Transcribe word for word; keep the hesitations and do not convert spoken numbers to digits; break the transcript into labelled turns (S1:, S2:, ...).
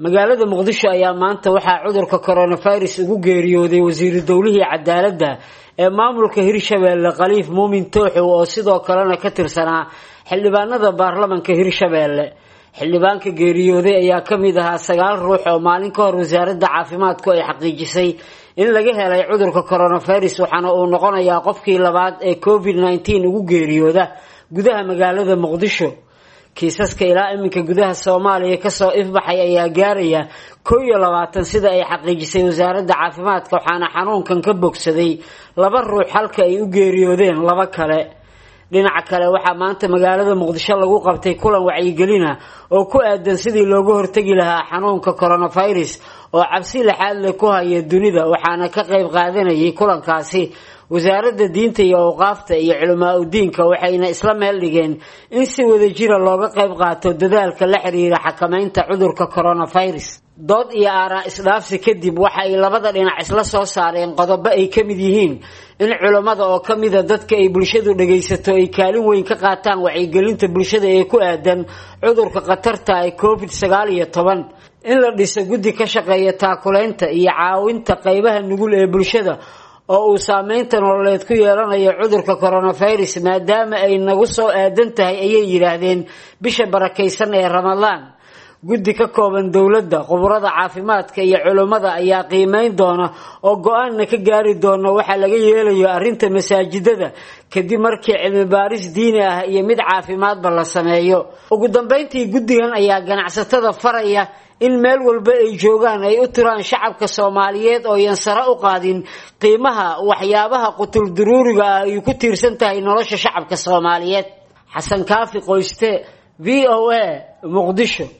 S1: magaalada Muqdisho ayaa maanta waxaa cudurka coronavirus ugu geeriyooday wasiir dawlihii cadaaladda ee maamulka Hirshabeelle Khaliif Muumin Tooxow oo sidoo kalena ka tirsanaa xildhibaanada baarlamaanka Hirshabeelle. xildhibaanka geeriyooday ayaa ka mid ahaa sagaal ruux oo maalin ka hor wasaaradda caafimaadku ay xaqiijisay in laga helay cudurka coronavirus waxaana uu noqonayaa qofkii labaad ee covid nineteen ugu geeriyooda gudaha magaalada Muqdisho. kiisaska ilaa iminka gudaha Soomaaliya ka soo ifbaxay ayaa gaaraya kow iyo labaatan sida ay xaqiijisay wasaaradda caafimaadka waxaana xanuunkan ka bogsaday laba ruux halka ay u geeriyoodeen laba kale. dhinaca kale waxaa maanta magaalada Muqdisho lagu qabtay kulan wacyigelin ah oo ku aadan sidii looga hortagi lahaa xanuunka coronavirus oo cabsi laxaad leh ku haya dunida waxaana ka qayb qaadanayay kulankaasi wasaaradda diinta iyo awqaafta iyo culimaa u diinka waxayna isla meel dhigeen in si wadajir ah looga qayb qaato dadaalka la xiriira xakamaynta cudurka coronavirus. dood iyo aaraa isdhaafsi kadib waxa ay labada dhinac isla soo saareen qodobo ay ka mid yihiin in culimada oo ka mid ah dadka ay bulshadu dhageysato ay kaalin weyn ka qaataan wacyigelinta bulshada ee ku aadan cudurka khatarta ah ee covid sagaal iyo toban, in la dhiso guddi ka shaqeeya taakuleynta iyo caawinta qaybaha nugul ee bulshada oo uu saameynta nololeed ku yeelanayo cudurka coronavirus maadaama ay nagu soo aadan tahay ayay yiraahdeen bisha barakeysan ee Ramadaan. guddi ka kooban dawladda, khubarada caafimaadka iyo culimada ayaa qiimeyn doona oo go'aanna ka gaari doona waxa laga yeelayo arrinta masaajidada kadib markii cilmi baaris diini ah iyo mid caafimaadba la sameeyo. ugu dambeyntii guddigan ayaa ganacsatada faraya in meel walba ay joogaan ay u tiraan shacabka Soomaaliyeed oo yan sare u qaadin qiimaha waxyaabaha qutul daruuriga ah ay ku tiirsan tahay nolosha shacabka Soomaaliyeed. Xasan Kaafi Qoyste, V O A, Muqdisho.